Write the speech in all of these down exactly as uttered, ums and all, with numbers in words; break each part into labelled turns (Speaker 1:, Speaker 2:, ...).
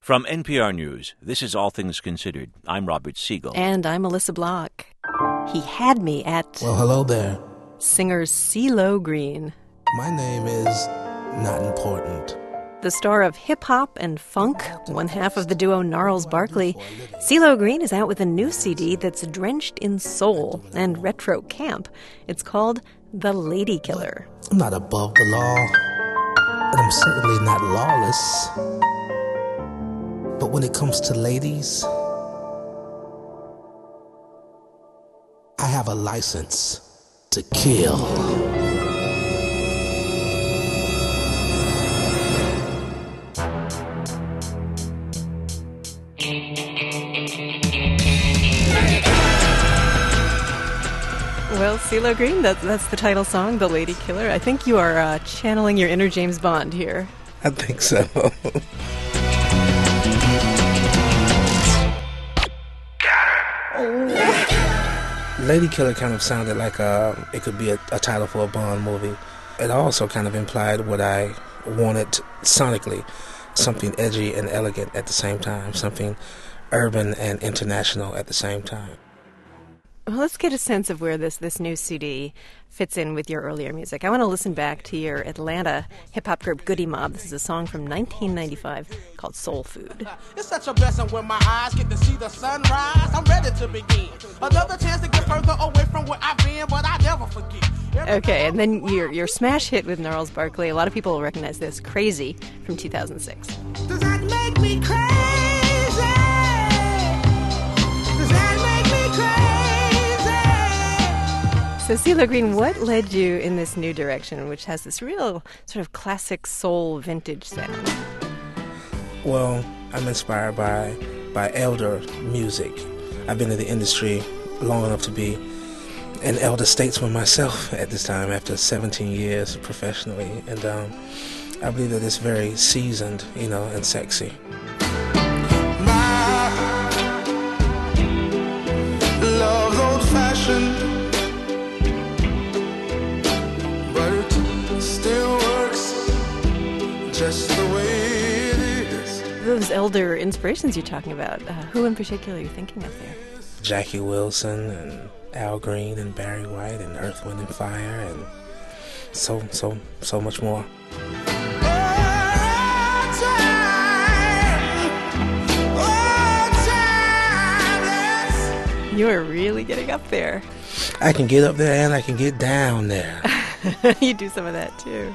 Speaker 1: From N P R News, this is All Things Considered. I'm Robert Siegel.
Speaker 2: And I'm Melissa Block. He had me at...
Speaker 3: Well, hello there.
Speaker 2: Singer CeeLo Green.
Speaker 3: My name is not important.
Speaker 2: The star of hip-hop and funk, one half of the duo Gnarls Barkley, CeeLo Green is out with a new C D that's drenched in soul and retro camp. It's called The Lady Killer.
Speaker 3: I'm not above the law, and I'm certainly not lawless. But when it comes to ladies, I have a license to kill.
Speaker 2: Well, CeeLo Green, that's, that's the title song, The Lady Killer. I think you are uh, channeling your inner James Bond here.
Speaker 3: I think so. Lady Killer kind of sounded like a, it could be a, a title for a Bond movie. It also kind of implied what I wanted sonically, something edgy and elegant at the same time, something urban and international at the same time.
Speaker 2: Well, let's get a sense of where this, this new C D fits in with your earlier music. I want to listen back to your Atlanta hip-hop group Goody Mob. This is a song from nineteen ninety-five called Soul Food.
Speaker 4: It's such a blessing when my eyes get to see the sunrise. I'm ready to begin. Another chance to get further away from where I've been, but I never forget.
Speaker 2: Okay, and then your, your smash hit with Gnarls Barkley. A lot of people will recognize this, Crazy, from two thousand six.
Speaker 4: Does that make me crazy? Does that make me crazy?
Speaker 2: So, CeeLo Green, what led you in this new direction, which has this real sort of classic soul vintage sound?
Speaker 3: Well, I'm inspired by by elder music. I've been in the industry long enough to be an elder statesman myself at this time, after seventeen years professionally, and um, I believe that it's very seasoned, you know, and sexy.
Speaker 4: My love's old-fashioned, still works just the way it is.
Speaker 2: Those elder inspirations you're talking about, uh, who in particular are you thinking of there?
Speaker 3: Jackie Wilson and Al Green and Barry White and Earth, Wind and Fire and so, so, so much more.
Speaker 2: You're really getting up there.
Speaker 3: I can get up there and I can get down there.
Speaker 2: You do some of that too.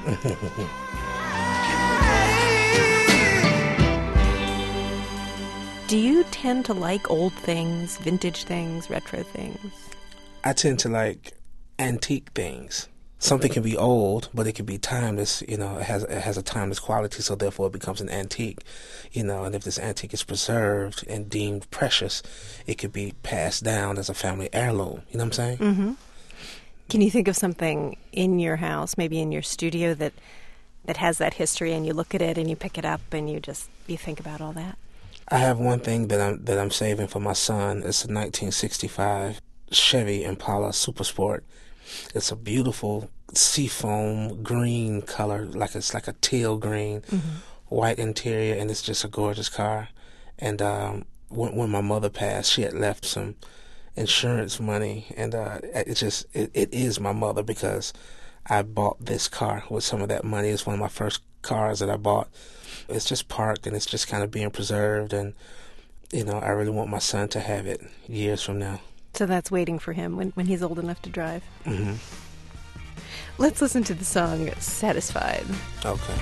Speaker 2: Do you tend to like old things, vintage things, retro things?
Speaker 3: I tend to like antique things. Something can be old, but it can be timeless. You know, it has it has a timeless quality, so therefore it becomes an antique. You know, and if this antique is preserved and deemed precious, it could be passed down as a family heirloom. You know what I'm saying?
Speaker 2: Mm-hmm. Can you think of something in your house, maybe in your studio, that that has that history, and you look at it and you pick it up and you just you think about all that?
Speaker 3: I have one thing that I'm that I'm saving for my son. It's a nineteen sixty-five Chevy Impala Super Sport. It's a beautiful seafoam green color, like it's like a teal green, mm-hmm. white interior, and it's just a gorgeous car. And um, when, when my mother passed, she had left some insurance money, and uh, it just it, it is my mother, because I bought this car with some of that money. It's one of my first cars that I bought. It's just parked and it's just kind of being preserved, and you know, I really want my son to have it years from now.
Speaker 2: So that's waiting for him when, when he's old enough to drive.
Speaker 3: Mm-hmm.
Speaker 2: Let's listen to the song Satisfied.
Speaker 3: Okay.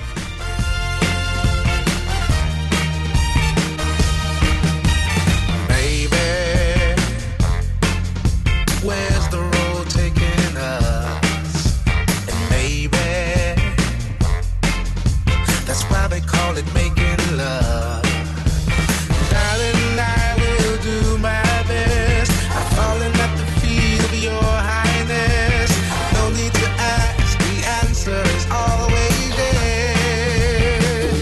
Speaker 4: Where's the road taking us? And maybe that's why they call it making love. Darling, I will do my best. I'm falling at the feet of your highness. No need to ask, the answer is always yes.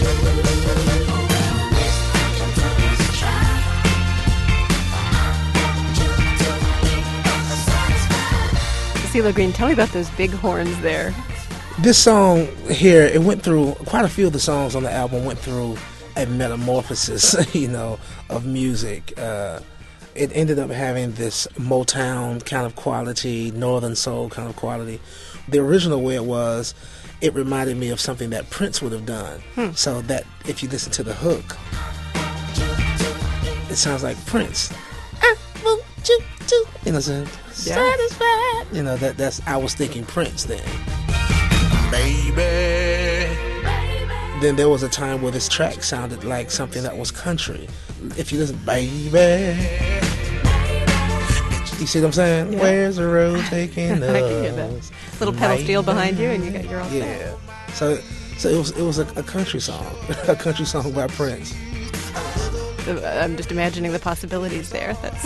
Speaker 2: CeeLo Green, tell me about those big horns there.
Speaker 3: This song here, it went through, quite a few of the songs on the album went through a metamorphosis, you know, of music. Uh, it ended up having this Motown kind of quality, Northern Soul kind of quality. The original way it was, it reminded me of something that Prince would have done. Hmm. So that if you listen to the hook, it sounds like Prince. I want you to, you know, yeah. Satisfied. You know, that that's I was thinking Prince then.
Speaker 4: Baby.
Speaker 3: Then there was a time where this track sounded like something that was country. If you listen, baby. You see what I'm saying? Yeah. Where's the road taking us?
Speaker 2: I can hear that. Little pedal steel behind you, and you got your own.
Speaker 3: Yeah. So, so it was it was a, a country song, a country song by Prince.
Speaker 2: I'm just imagining the possibilities there. That's.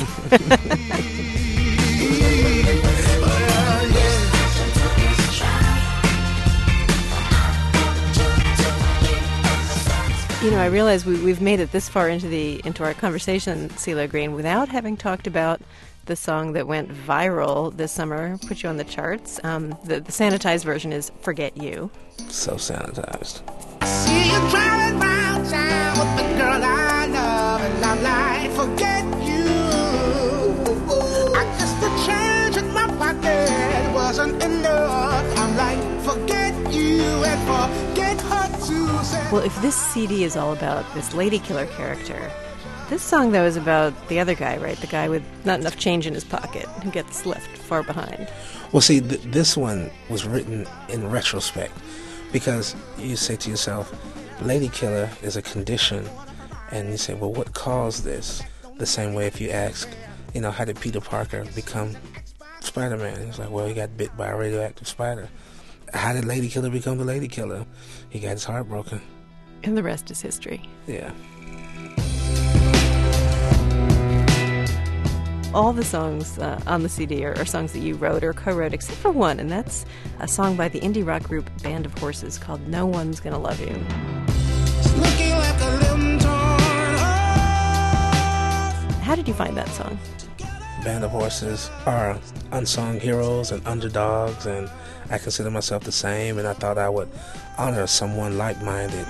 Speaker 2: You know, I realize we, we've made it this far into the into our conversation, CeeLo Green, without having talked about the song that went viral this summer, put you on the charts. Um, the, the sanitized version is "Forget You."
Speaker 3: So sanitized.
Speaker 4: See you driving round town with the girl I love, and I'm like, forget you. I guess the change in my pocket wasn't enough. I'm like, forget you and forget her too.
Speaker 2: Well, if this C D is all about this lady killer character, this song, though, is about the other guy, right? The guy with not enough change in his pocket who gets left far behind.
Speaker 3: Well, see, th- this one was written in retrospect because you say to yourself, lady killer is a condition. And you say, well, what caused this? The same way if you ask, you know, how did Peter Parker become Spider-Man? He's like, well, he got bit by a radioactive spider. How did Lady Killer become the Lady Killer? He got his heart broken.
Speaker 2: And the rest is history.
Speaker 3: Yeah.
Speaker 2: All the songs uh, on the C D are, are songs that you wrote or co-wrote, except for one, and that's a song by the indie rock group Band of Horses called No One's Gonna Love You.
Speaker 4: Looking like a limb torn off.
Speaker 2: How did you find that song?
Speaker 3: Band of Horses are unsung heroes and underdogs, and I consider myself the same, and I thought I would honor someone like-minded.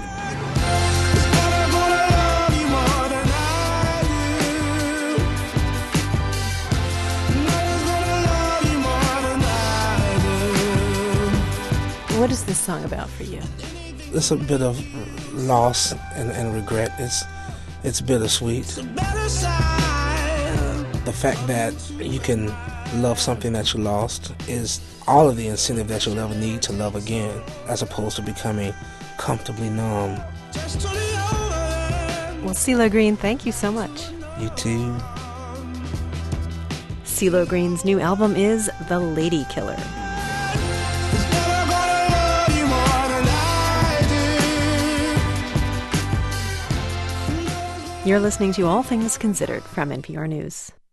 Speaker 2: What is this song about for you?
Speaker 3: It's a bit of loss and, and regret. It's it's bittersweet. The fact that you can love something that you lost is all of the incentive that you'll ever need to love again, as opposed to becoming comfortably numb.
Speaker 2: Well, CeeLo Green, thank you so much.
Speaker 3: You too.
Speaker 2: CeeLo Green's new album is The Lady Killer. You're listening to All Things Considered from N P R News.